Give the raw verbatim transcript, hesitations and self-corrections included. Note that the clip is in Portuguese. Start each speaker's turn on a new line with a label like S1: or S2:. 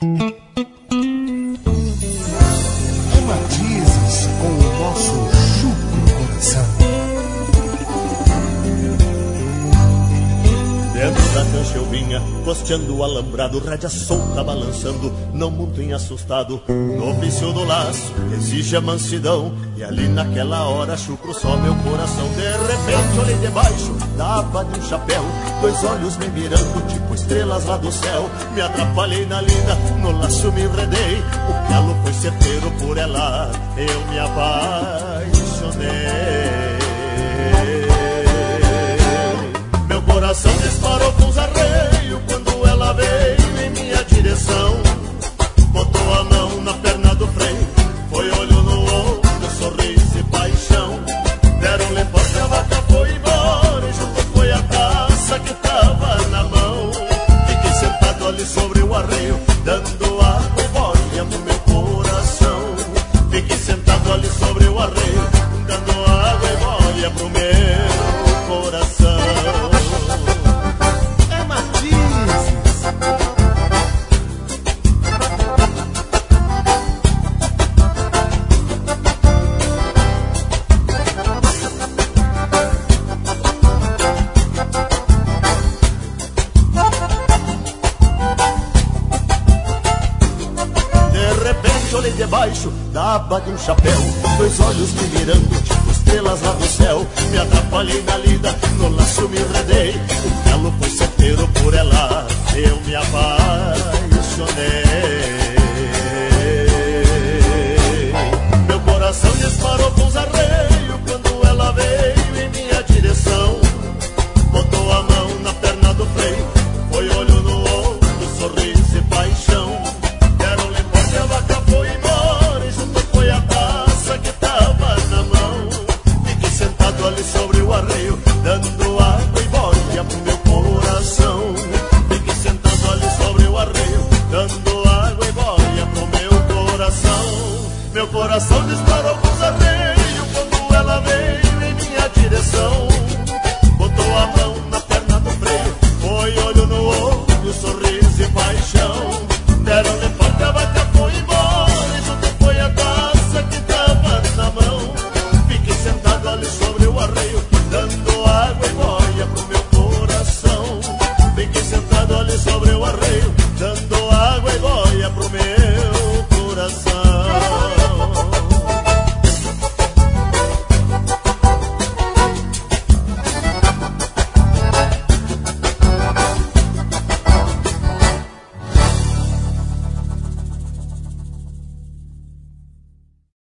S1: Matizes com o nosso chucro coração.
S2: Dentro da cancha eu vinha, costeando o alambrado, rédea solta balançando, não muito em assustado. No vício do laço exige a mansidão, e ali naquela hora chucro só meu coração. De repente olhei debaixo da aba de um chapéu, dois olhos me mirando tipo estrelas lá do céu. Me atrapalhei na lida, no laço me enredei, o calo foi certeiro, por ela eu me apaixonei. Meu coração disparou com os arreios quando ela veio em minha direção. Botou a mão na perna do freio, foi olho no olho, sorriso e paixão. Deram-lhe porte, a vaca foi embora e junto foi a taça que tava na mão. Fiquei sentado ali sobre o arreio, dando água e boia pro meu coração. Fiquei sentado ali sobre o arreio, dando água e boia pro meu coração. Debaixo da aba de um chapéu, dois olhos me mirando, tipo estrelas lá do céu. Me atrapalhei na lida, no laço me enredei, o calo foi certeiro, por ela eu me apaixonei. Meu coração disparou com os arreios quando ela veio em minha direção. Botou a mão na perna do freio, foi olho no olho, sorriso e paixão. Deram-lhe porte, a vaca foi embora e junto foi a taça que tava na mão. Fiquei sentado ali sobre o arreio, dando água e boia pro meu coração. Fiquei sentado ali sobre o arreio, dando água e boia pro meu coração. Meu coração disparou com os arreios quando ela veio em minha direção. Botou a mão na perna do freio, foi olho no olho, sorriso e paixão. Deram-lhe porte, a vaca foi embora e junto foi a taça que tava na mão. Fiquei sentado ali sobre o arreio, dando água e boia pro meu coração. Fiquei sentado ali sobre o arreio, dando água e boia pro meu coração.